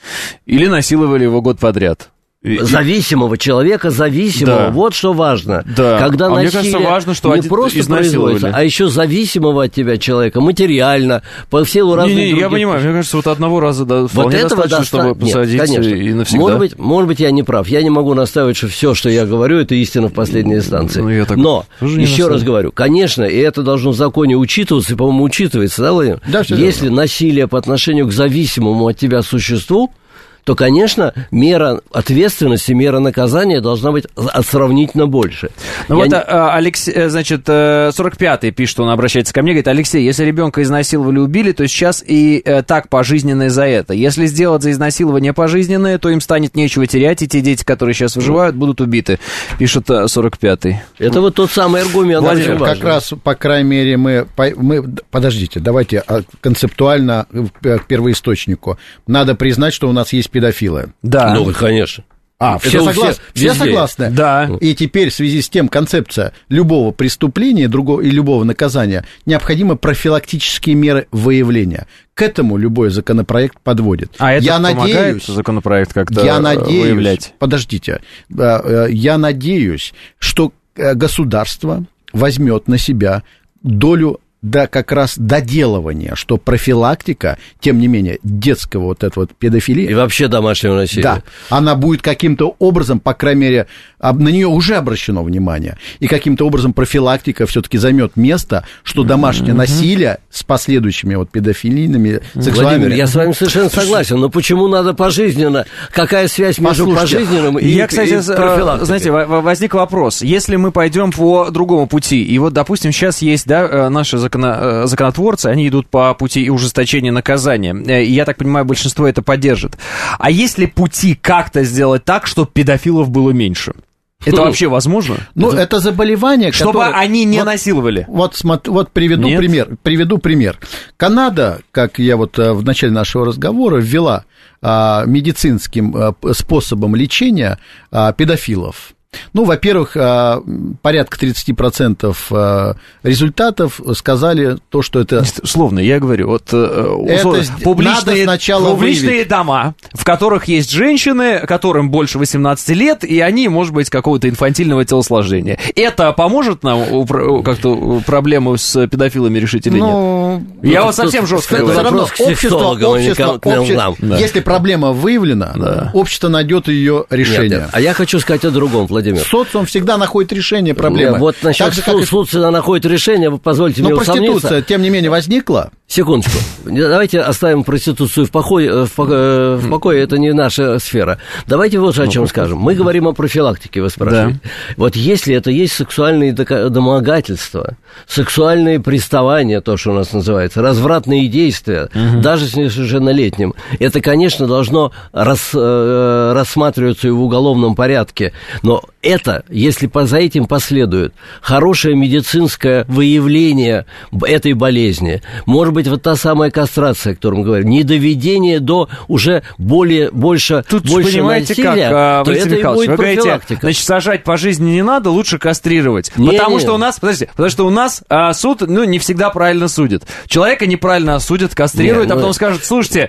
или насиловали его год подряд? Зависимого человека, зависимого, Да. вот что важно. Да. Когда А мне насилие кажется, важно, что не один просто изнасиловали. производится, а еще зависимого от тебя человека, материально, по силу разных Не-не, других... я понимаю, мне кажется, вот одного раза да, вполне Вот этого достаточно, чтобы доста... Нет, посадить конечно. и навсегда. Может быть, может быть, я не прав. Я не могу настаивать, что все, что я говорю, это истина в последней инстанции. Ну, я так Но, тоже не еще раз настаиваю. говорю, конечно, и это должно в законе учитываться, и, по-моему, учитывается, да, Владимир? Да, всё Если верно. насилие по отношению к зависимому от тебя существу, то, конечно, мера ответственности, мера наказания должна быть сравнительно больше. Ну Я вот, не- а, Алексей, э, значит, э, сорок пятый пишет, он обращается ко мне, говорит: Алексей, если ребенка изнасиловали, убили, то сейчас и э, так пожизненное за это. Если сделать за изнасилование пожизненное, то им станет нечего терять, и те дети, которые сейчас выживают, будут убиты, пишет э, сорок пятый. Это вот тот самый аргумент. Владимир, очень Как важный. раз, по крайней мере, мы, по- мы... Подождите, давайте а, концептуально к первоисточнику. Надо признать, что у нас есть педофилы. Да. Ну, конечно. А, Это все, у соглас... всех все везде. согласны? Да. И теперь в связи с тем концепция любого преступления другого, и любого наказания необходимы профилактические меры выявления. К этому любой законопроект подводит. А это я помогает надеюсь, законопроект как-то я э, надеюсь, выявлять? Подождите, э, э, я надеюсь, что э, государство возьмет на себя долю да, как раз доделывания, что профилактика, тем не менее, детского вот этого вот педофилии... И вообще домашнего насилия. Да, она будет каким-то образом, по крайней мере, об- на нее уже обращено внимание, и каким-то образом профилактика все-таки займет место, что домашнее насилие с последующими вот педофилийными сексуальными... Владимир, я с вами совершенно согласен, но почему надо пожизненно? Какая связь между Послушайте, пожизненным и, Я, кстати, и з- профилактикой? знаете, во- во- возник вопрос. Если мы пойдем по другому пути, и вот, допустим, сейчас есть, да, э, наши закона- э, законотворцы, они идут по пути ужесточения наказания, Э, и я так понимаю, большинство это поддержит. А есть ли пути как-то сделать так, чтобы педофилов было меньше? Это вообще возможно? Ну, это заболевание, Чтобы которое... они не вот, насиловали. Вот, смот- вот приведу Нет? пример. Приведу пример. Канада, как я вот э, в начале нашего разговора ввела а, медицинским а, п- способом лечения а, педофилов. Ну, во-первых, а, порядка тридцать процентов а, результатов сказали то, что это... Условно, я говорю, вот э, Это условно, с- публичные, надо сначала публичные выявить. дома, в которых есть женщины, которым больше восемнадцати лет, и они, может быть, какого-то инфантильного телосложения. Это поможет нам упро- как-то проблему с педофилами решить или нет? Ну, Я вот совсем жестко это говорю. Все равно вопрос к общество, сексологам, а не общество, к нам. обще- Да. если проблема выявлена, Да. общество найдет ее Нет, решение. нет. А я хочу сказать о другом, Владимир. Социум всегда находит решение проблемы. Вот насчет Так же, как суд, и- суд всегда находит решение, вы позвольте Но мне усомниться. проституция, тем не менее, возникла. Секундочку. Давайте оставим проституцию в покое, в покое, в покое, это не наша сфера. Давайте вот о чем скажем. Мы говорим о профилактике, вы спрашиваете. Вот если это есть сексуальные дока- домогательства, сексуальные приставания, то, что у нас называется, развратные действия, даже с несовершеннолетним, это, конечно, должно рас, э, рассматриваться и в уголовном порядке. Но это, если по, за этим последует хорошее медицинское выявление б- этой болезни, может быть, вот та самая кастрация, о которой мы говорим, не доведение до уже более, больше, Тут, больше понимаете, насилия, как, а, то Валентин это и Михайлович, будет вы говорите, профилактика. значит, сажать по жизни не надо, лучше кастрировать. Не, потому не. что у нас, подождите, потому что у нас а, суд, ну, не всегда правильно судит. Человека неправильно осудят, кастрируют, Не, а ну- потом скажут: слушайте,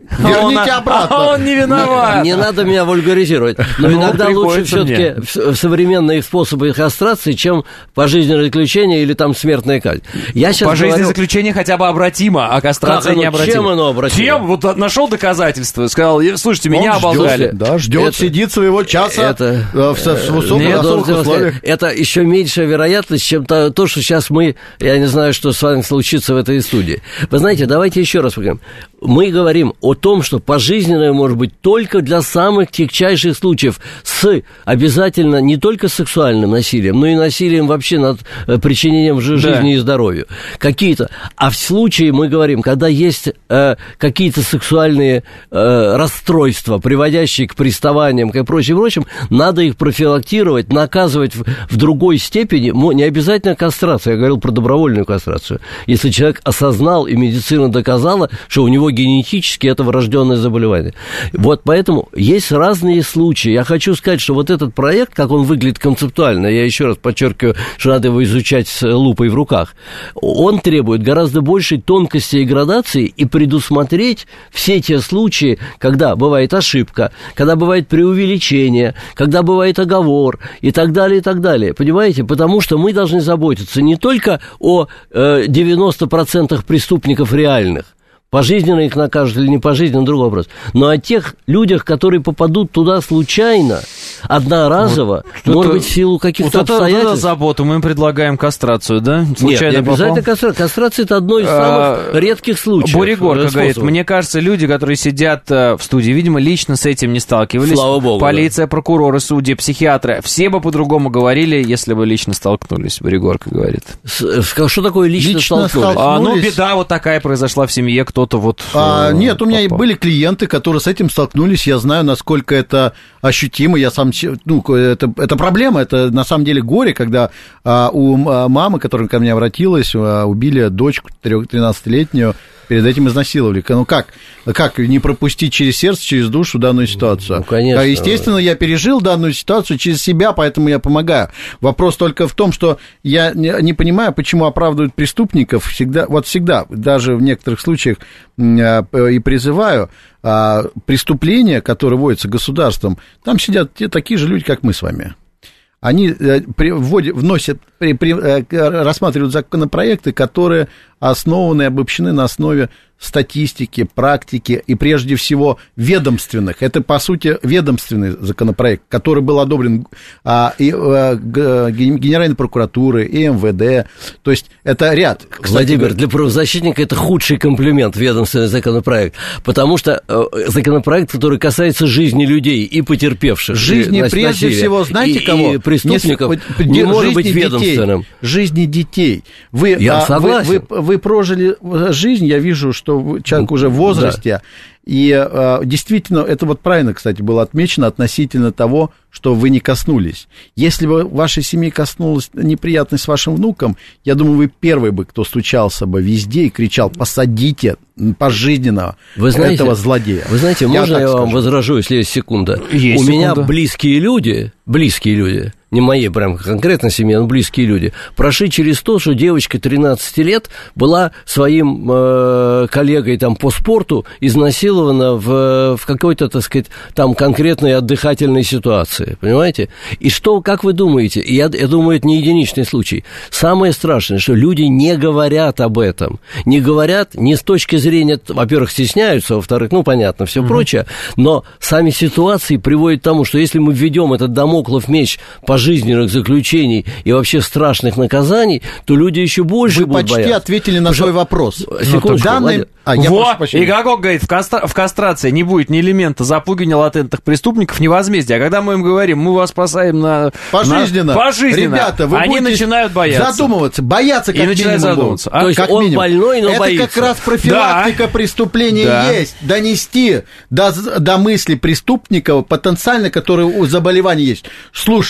Верните обратно. А он не виноват. Не, не надо меня вульгаризировать. Но Ну, иногда лучше приходится все-таки в- современные способы кастрации, чем пожизненное заключение или там смертная казнь. Я сейчас Пожизненное говорю... заключение хотя бы обратимо, а кастрация Как оно- необратима. чем оно обратимо? Чем? Вот нашел доказательства, сказал, слушайте, меня Он ждет, оболгали. да, ждет, Это- сидит своего часа это- э, в, со- в высоких Нет, особых должен условиях. сказать, это еще меньшая вероятность, чем то, то, что сейчас мы, я не знаю, что с вами случится в этой студии. Вы знаете, давайте еще раз поговорим. Мы говорим о том, что пожизненное может быть только для самых тягчайших случаев с обязательно не только сексуальным насилием, но и насилием вообще над э, причинением жи- Да. жизни и здоровью. Какие-то. А в случае, мы говорим, когда есть э, какие-то сексуальные э, расстройства, приводящие к приставаниям, к прочим, прочим, надо их профилактировать, наказывать в, в другой степени. Мо- Не обязательно кастрация, я говорил про добровольную кастрацию. Если человек осознал и медицина доказала, что у него генетически это врожденное заболевание. Вот поэтому есть разные случаи. Я хочу сказать, что вот этот проект, как он выглядит концептуально, я еще раз подчеркиваю, что надо его изучать с лупой в руках, он требует гораздо большей тонкости и градации и предусмотреть все те случаи, когда бывает ошибка, когда бывает преувеличение, когда бывает оговор и так далее, и так далее. Понимаете? Потому что мы должны заботиться не только о э, девяноста процентах преступников реальных, пожизненно их накажут или не пожизненно, другой вопрос. Но о тех людях, которые попадут туда случайно, одноразово, Вот может это- быть, в силу каких-то Вот это, вот это обстоятельств. заботу, мы им предлагаем кастрацию, да? Нет, Случайно не обязательно попал? кастрация. Кастрация – это одно из самых А, редких случаев. Бурегорка э, говорит, способов. мне кажется, люди, которые сидят э, в студии, видимо, лично с этим не сталкивались. Слава богу, Полиция, прокуроры, судьи, психиатры. Все бы по-другому говорили, если бы лично столкнулись, Бурегорка говорит. С- э, Что такое лично, Лично столкнулись? столкнулись. А, ну, Столкнулись. беда вот такая произошла в семье, кто-то вот... А, э, нет, у меня и попал. были клиенты, которые с этим столкнулись. Я знаю, насколько это ощутимо. Я сам, че- ну, это, это проблема, это на самом деле горе, когда а, у м- мамы, которая ко мне обратилась, а, убили дочку тринадцатилетнюю, перед этим изнасиловали. Ну как? Как не пропустить через сердце, через душу данную ситуацию? Ну, конечно. А, естественно, я пережил данную ситуацию через себя, поэтому я помогаю. Вопрос только в том, что я не, не понимаю, почему оправдывают преступников всегда, вот всегда, даже в некоторых случаях м, а, и призываю, а, преступления, которые вводятся государством, там сидят те, такие же люди, как мы с вами. Они э, при, вводят, вносят, при, при, э, рассматривают законопроекты, которые основаны, обобщены на основе статистики, практики и, прежде всего, ведомственных. Это, по сути, ведомственный законопроект, который был одобрен а, и, а, г, Генеральной прокуратуры, и эм вэ дэ. То есть, это ряд. Кстати, Владимир, говоря, для правозащитника это худший комплимент, ведомственный законопроект, потому что э, законопроект, который касается жизни людей и потерпевших. жизни, и, прежде насилия, всего, знаете и, кого? И преступников Не, не, может жизни быть детей, ведомственным. Жизни детей. Вы, Я а, согласен. Вы, вы, вы прожили жизнь, я вижу, что вы- человек уже в возрасте, и а, действительно, это вот правильно, кстати, было отмечено относительно того, что вы не коснулись. Если бы вашей семьи коснулась неприятность с вашим внуком, я думаю, вы первый бы, кто стучался бы везде и кричал: посадите пожизненного Вы знаете, этого злодея. Вы знаете, Я можно так я вам скажу. возражу, если есть секунда? Есть У меня секунда. близкие люди, близкие люди, не моей прям конкретно семье, но близкие люди, прошли через то, что девочка тринадцати лет была своим э, коллегой там по спорту изнасилована в, в какой-то, так сказать, там конкретной отдыхательной ситуации, понимаете? И что, как вы думаете, я, я думаю, это не единичный случай. Самое страшное, что люди не говорят об этом, не говорят не с точки зрения, во-первых, стесняются, во-вторых, ну, понятно, все угу. прочее, но сами ситуации приводят к тому, что если мы введем этот дамоклов меч пожизненных заключений и вообще страшных наказаний, то люди еще больше Вы будут почти бояться. ответили на свой вопрос. Секундочку, Данный... Владя. А, я Во! прошу прощения. И Гагок говорит, в, кастра... в кастрации не будет ни элемента запугивания латентных преступников, ни возмездия. А когда мы им говорим, мы вас спасаем на... Пожизненно. на... Пожизненно. Ребята, вы Они будете начинают бояться. задумываться, бояться как И начинают минимум задумываться. будут. А? То есть Как он минимум. больной, но Это боится. как раз профилактика Да. преступления Да. есть. Донести до, до мысли преступника потенциально, который у заболевания есть. Слушай, если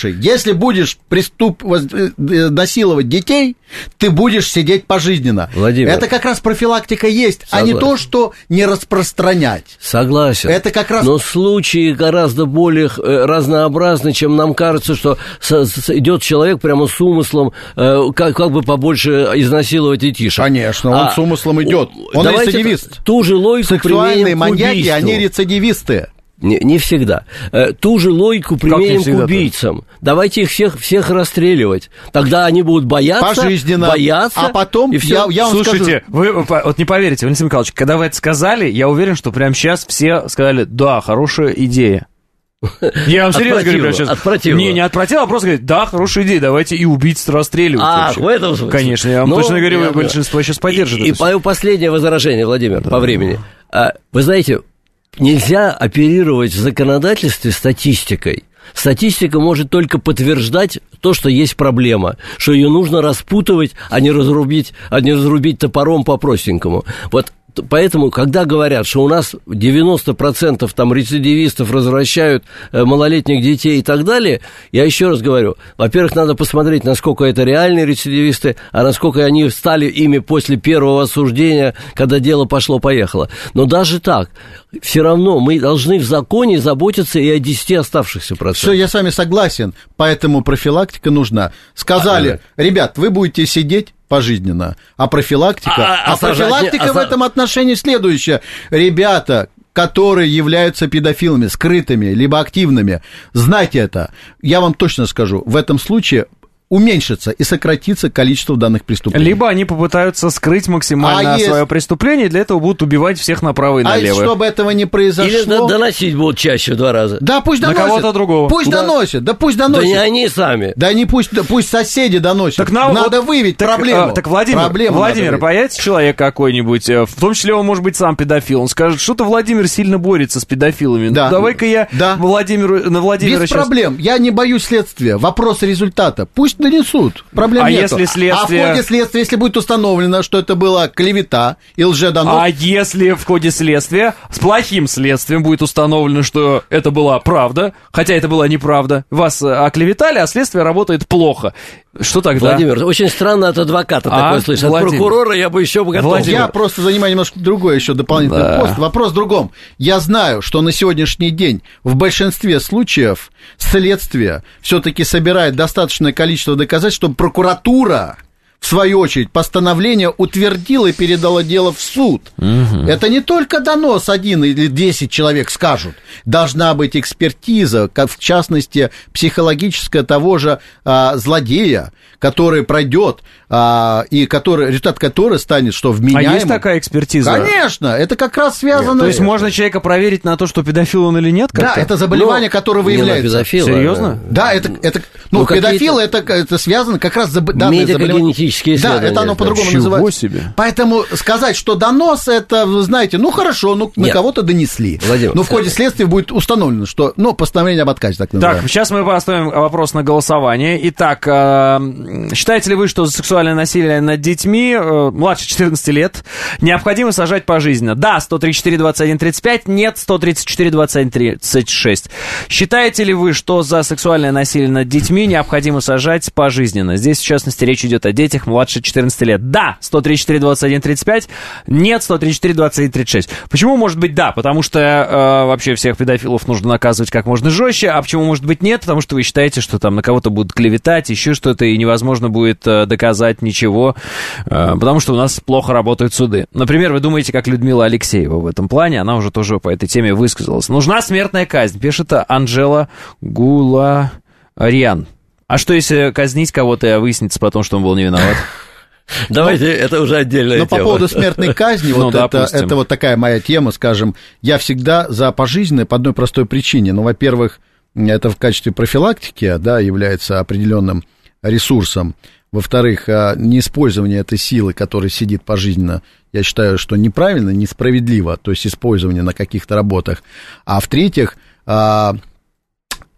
Если будешь преступ... насиловать детей, ты будешь сидеть пожизненно. Владимир. Это как раз профилактика есть, Согласен. а не то, что не распространять. Согласен. Это как раз... Но случаи гораздо более разнообразны, чем нам кажется, что идет человек прямо с умыслом как, как бы побольше изнасиловать детишек. Конечно, он а, с умыслом идет. Он рецидивист. Ту же логику сексуальные маньяки, они рецидивисты. Не, не всегда. Ту же логику применим к убийцам. Давайте их всех, всех расстреливать. Тогда они будут бояться, пожизненно. бояться. А потом, и я, я вам Слушайте, скажу... вы вот не поверите, Валентин Михайлович, когда вы это сказали, я уверен, что прямо сейчас все сказали, да, хорошая идея. Я вам серьезно говорю, прямо сейчас. От противного. Не, не от противного, а просто говорит, да, хорошая идея, давайте и убийц расстреливать. А, вообще. в этом смысле? Конечно, я вам Но, точно говорю, я, большинство сейчас поддержит. И, и мое последнее возражение, Владимир, да. по времени. Вы знаете, нельзя оперировать в законодательстве статистикой. Статистика может только подтверждать то, что есть проблема, что ее нужно распутывать, а не разрубить, а не разрубить топором по-простенькому. Вот поэтому, когда говорят, что у нас девяносто процентов там рецидивистов возвращают малолетних детей и так далее, я еще раз говорю, во-первых, надо посмотреть, насколько это реальные рецидивисты, а насколько они стали ими после первого осуждения, когда дело пошло-поехало. Но даже так, все равно мы должны в законе заботиться и о десяти оставшихся процентах. Все, я с вами согласен, поэтому профилактика нужна. Сказали, а, ребят, вы будете сидеть пожизненно, а профилактика... А, а, а профилактика а, в этом отношении следующая. Ребята, которые являются педофилами, скрытыми, либо активными, знайте это. Я вам точно скажу, в этом случае... уменьшится и сократится количество данных преступлений. Либо они попытаются скрыть максимально а свое есть... преступление, и для этого будут убивать всех направо и налево. А чтобы этого не произошло... Или доносить будут чаще в два раза. Да, пусть доносят. На кого-то другого. Пусть да. доносят, да пусть доносят. Да не они сами. Да не пусть, да пусть соседи доносят. Так на... Надо вот... выявить так, проблему. А, так, Владимир, проблему Владимир появится человек какой-нибудь, в том числе он может быть сам педофил, он скажет, что-то Владимир сильно борется с педофилами. Да. Ну, давай-ка я да. Владимиру, на Владимира Без сейчас... проблем, я не боюсь следствия, вопрос результата. Пусть донесут. Проблем а нету. Если следствие... А в ходе следствия, если будет установлено, что это была клевета и лжедонос... А если в ходе следствия с плохим следствием будет установлено, что это была правда, хотя это была неправда, вас оклеветали, а следствие работает плохо, что тогда? Владимир, очень странно от адвоката а, такое слышать. От Владимир. Прокурора я бы еще готов. Владимир. Я просто занимаю немножко другой еще дополнительный да. пост. Вопрос в другом. Я знаю, что на сегодняшний день в большинстве случаев следствие все-таки собирает достаточное количество доказательств, чтобы прокуратура, в свою очередь, постановление утвердила и передала дело в суд. Угу. Это не только донос один или десять человек скажут. Должна быть экспертиза, как в частности, психологическая того же а, злодея, который пройдет, а, и который, результат которой станет, что вменяемым. А есть такая экспертиза? Конечно, это как раз связано... То есть можно человека проверить на то, что педофил он или нет? Как-то? Да, это заболевание, ну, которое выявляется. Педофила, серьезно? Да, это, это ну, ну педофил, это, это связано как раз с данным заболеванием. Да, это оно по-другому называется. Себе. Поэтому сказать, что донос, это, вы знаете, ну хорошо, ну на кого-то донесли. Владимир, но в ходе следствия будет установлено, что, ну, постановление об отказе, так называемое. Так, сейчас мы поставим вопрос на голосование. Итак, считаете ли вы, что за сексуальное насилие над детьми младше четырнадцати лет необходимо сажать пожизненно? Да, сто тридцать четыре двадцать один тридцать пять, нет, сто тридцать четыре двадцать один тридцать шесть. Считаете ли вы, что за сексуальное насилие над детьми необходимо сажать пожизненно? Здесь, в частности, речь идет о детях младше четырнадцати лет. Да, сто тридцать четыре двадцать один тридцать пять, нет, сто тридцать четыре двадцать один тридцать шесть. Почему может быть да? Потому что э, вообще всех педофилов нужно наказывать как можно жестче, а почему может быть нет? Потому что вы считаете, что там на кого-то будут клеветать, еще что-то, и невозможно будет э, доказать ничего, э, потому что у нас плохо работают суды. Например, вы думаете, как Людмила Алексеева в этом плане, она уже тоже по этой теме высказалась. Нужна смертная казнь, пишет Анжела Гуларьян. А что, если казнить кого-то, и выяснится потом, что он был не виноват? Давайте, ну, это уже отдельная но тема. Но по поводу смертной казни, ну, вот это, это вот такая моя тема, скажем, я всегда за пожизненное по одной простой причине. Ну, во-первых, это в качестве профилактики, да, является определенным ресурсом. Во-вторых, неиспользование этой силы, которая сидит пожизненно, я считаю, что неправильно, несправедливо, то есть использование на каких-то работах. А в-третьих,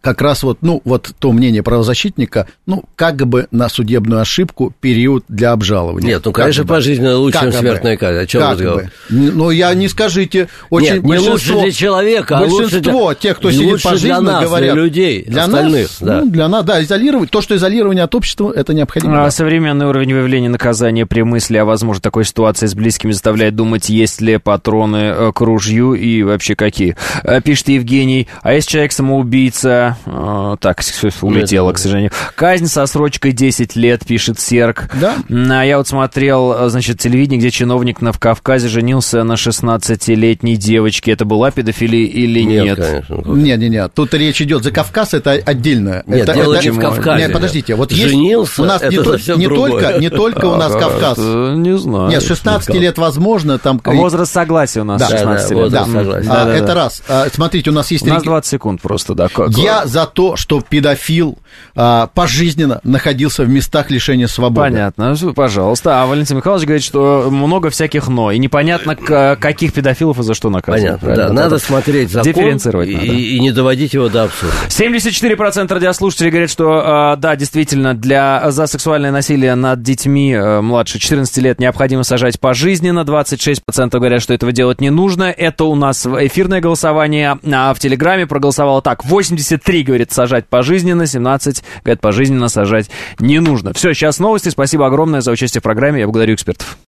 как раз вот, ну, вот то мнение правозащитника, ну, как бы на судебную ошибку период для обжалования. Нет, ну, конечно, как пожизненно лучше, чем как смертная казнь. О чем как разговор? бы. Ну, я не скажите, очень Нет, не лучше для человека, а лучше для... большинство тех, кто сидит пожизненно, для нас, говорят... для людей, для остальных, нас, да. Ну, для нас, да, изолировать. То, что изолирование от общества, это необходимо. А да. современный уровень выявления наказания при мысли о возможной такой ситуации с близкими заставляет думать, есть ли патроны к ружью и вообще какие. Пишет Евгений, а если человек самоубийца... Так, улетело, к сожалению. Казнь со срочкой десять лет, пишет Серк. Да. А я вот смотрел, значит, телевидение, где чиновник на Кавказе женился на шестнадцатилетней девочке. Это была педофилия или нет? Нет, конечно. Нет, нет, нет. Тут речь идет за Кавказ, это отдельно. Нет, это, дело это... не в Кавказе. Нет, подождите, вот женился, есть... у нас это не, совсем не, другое. только, не только у нас Кавказ. Не знаю. Нет, с шестнадцати лет возможно там... Возраст согласия у нас да, шестнадцать да, лет. да, Да, согласен. а, Да, да, это да. раз. А, смотрите, у нас есть... У нас реги- двадцать секунд просто, да. Я за то, что педофил а, пожизненно находился в местах лишения свободы. Понятно, пожалуйста. А Валентин Михайлович говорит, что много всяких «но». И непонятно, к- каких педофилов и за что наказывать. Понятно, да. Вот Надо это смотреть закон дифференцировать и, надо. и не доводить его до абсурда. семьдесят четыре процента радиослушателей говорят, что э, да, действительно, для, за сексуальное насилие над детьми э, младше четырнадцати лет необходимо сажать пожизненно. двадцать шесть процентов говорят, что этого делать не нужно. Это у нас эфирное голосование, а в Телеграме проголосовало так. восемьдесят три говорит сажать пожизненно, семнадцать говорят пожизненно сажать не нужно. Все, сейчас новости. Спасибо огромное за участие в программе. Я благодарю экспертов.